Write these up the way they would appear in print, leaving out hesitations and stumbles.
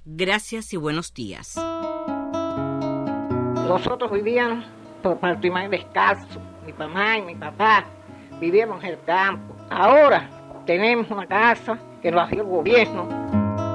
Gracias y buenos días. Nosotros vivíamos por patrimonio descalzo. Mi mamá y mi papá vivíamos en el campo. Ahora tenemos una casa que nos dio el gobierno.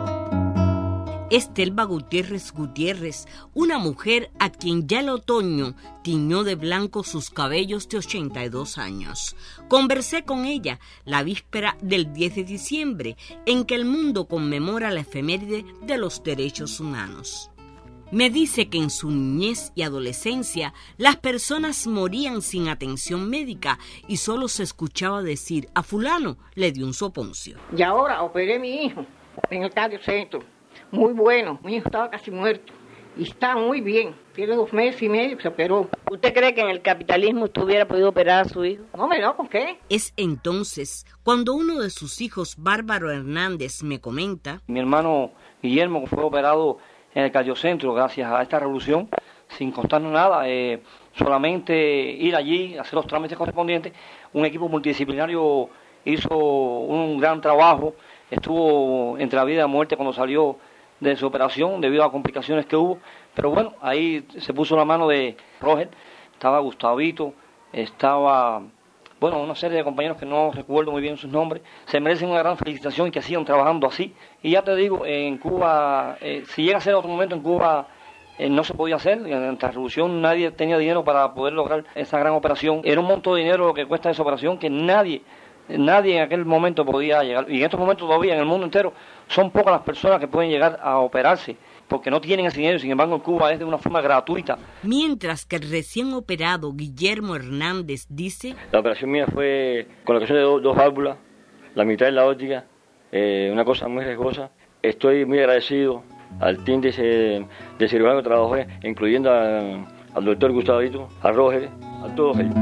Estelva Gutiérrez Gutiérrez, una mujer a quien ya el otoño tiñó de blanco sus cabellos de 82 años. Conversé con ella la víspera del 10 de diciembre, en que el mundo conmemora la efeméride de los derechos humanos. Me dice que en su niñez y adolescencia las personas morían sin atención médica y solo se escuchaba decir: a fulano le dio un soponcio. Y ahora operé a mi hijo en el cardiocentro. Muy bueno, mi hijo estaba casi muerto y está muy bien. Tiene 2 meses y medio que se operó. ¿Usted cree que en el capitalismo usted hubiera podido operar a su hijo? No me lo, ¿con qué? Es entonces cuando uno de sus hijos, Bárbaro Hernández, me comenta: mi hermano Guillermo fue operado en el cardiocentro gracias a esta revolución, sin costarnos nada, solamente ir allí, hacer los trámites correspondientes. Un equipo multidisciplinario hizo un gran trabajo, estuvo entre la vida y la muerte cuando salió de su operación debido a complicaciones que hubo, pero bueno, ahí se puso la mano de Roger, estaba Gustavito, estaba, bueno, una serie de compañeros que no recuerdo muy bien sus nombres. Se merecen una gran felicitación y que sigan trabajando así. Y ya te digo, en Cuba, si llega a ser otro momento en Cuba, no se podía hacer. En la revolución nadie tenía dinero para poder lograr esa gran operación. Era un monto de dinero lo que cuesta esa operación que nadie en aquel momento podía llegar. Y en estos momentos todavía en el mundo entero son pocas las personas que pueden llegar a operarse, porque no tienen ese dinero. Sin embargo, en Cuba es de una forma gratuita. Mientras que el recién operado Guillermo Hernández dice: la operación mía fue con la colocación de 2 válvulas, la mitad de la óptica, una cosa muy riesgosa. Estoy muy agradecido al team de cirujano que trabajé, incluyendo al doctor Gustavito, a Roger, a todos ellos.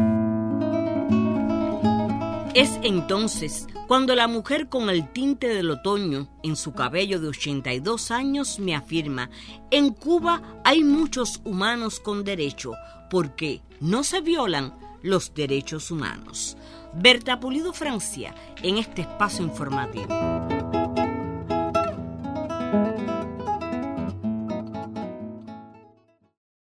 Es entonces cuando la mujer con el tinte del otoño en su cabello de 82 años me afirma: en Cuba hay muchos humanos con derecho, porque no se violan los derechos humanos. Berta Pulido, Francia, en este espacio informativo.